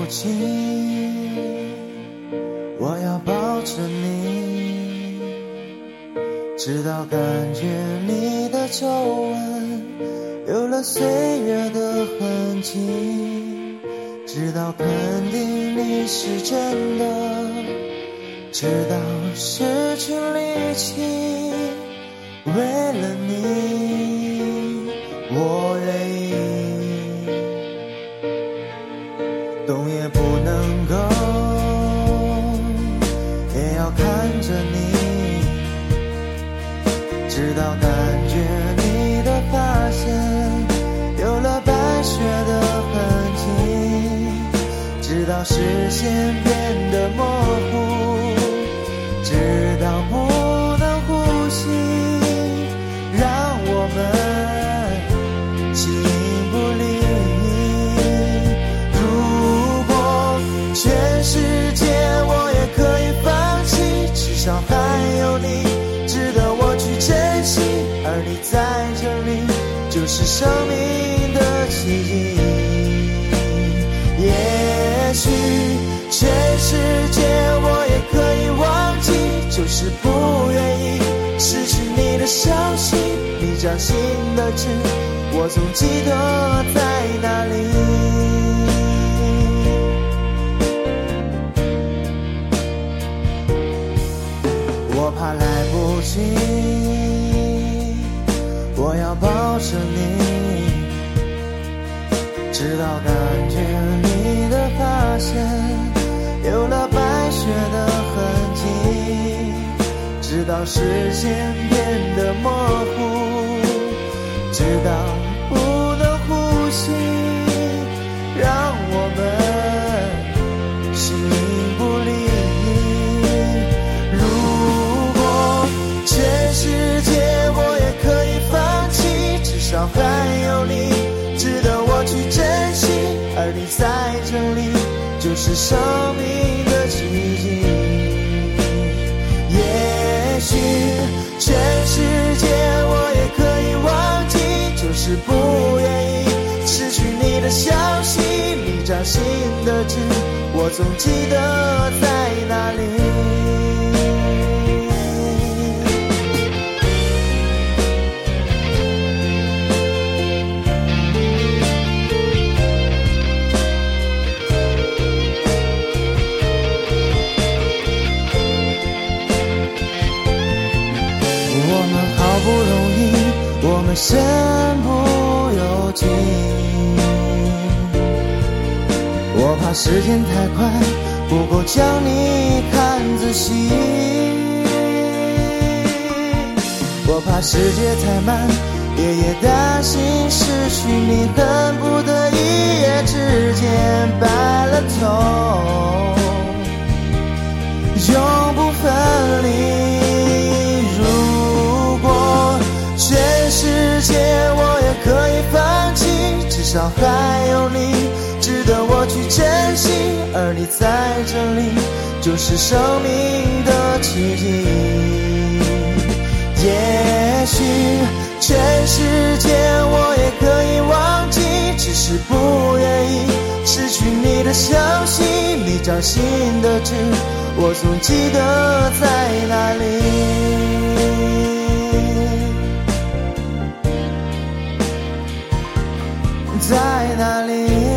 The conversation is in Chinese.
紧，我要抱着你，直到感觉你的皱纹有了岁月的痕迹，直到肯定你是真的，直到失去力气，为了你我愿意动也不能够，也要看着你，直到感觉你的发线有了白雪的痕迹，直到视线变得模糊，直到不能呼吸，让我们形影不离。如果全世界我也可以放弃，至少还有你值得我去珍惜，而你在这里就是生命的奇迹。也许全世界我也可以忘记，就是不愿意失去你的消息，你掌心的痣我总记得在哪里。我怕来不及，我要抱着你，直到感觉你的发线有了白雪的痕迹，直到视线变得模糊，直到不能呼吸，让我们形影不离。如果全世界我也可以放弃，至少还有你值得我去珍惜，而你在这里就是生命的奇迹。也许全世界我也可以忘记，就是不愿意失去你的消息，你掌心的痣我总记得在哪里。我们好不容易，我们身不由己，我怕时间太快，不够将你看仔细，我怕世界太慢，也担心失去你，恨不得一夜之间白了头，永不分离。全世界我也可以放弃，至少还有你值得我去珍惜，而你在这里就是生命的奇迹。也许全世界我也可以忘记，只是不愿意失去你的消息，你掌心的痣我总记得在哪里。在哪里？